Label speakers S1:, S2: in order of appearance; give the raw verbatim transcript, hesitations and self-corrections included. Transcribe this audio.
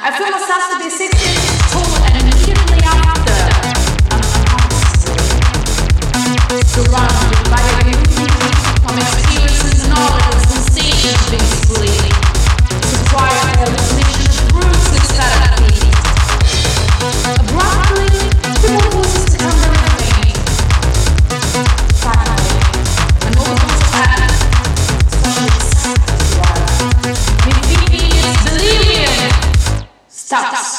S1: I feel myself to be six inches tall and immediately after I'm surrounded by a community from experiences, knowledge, sensations being split. Acquire a recognition through this therapy. Abruptly, people voices become very faint. Finally, an overdose happens, especially sad as well. Delirium stops.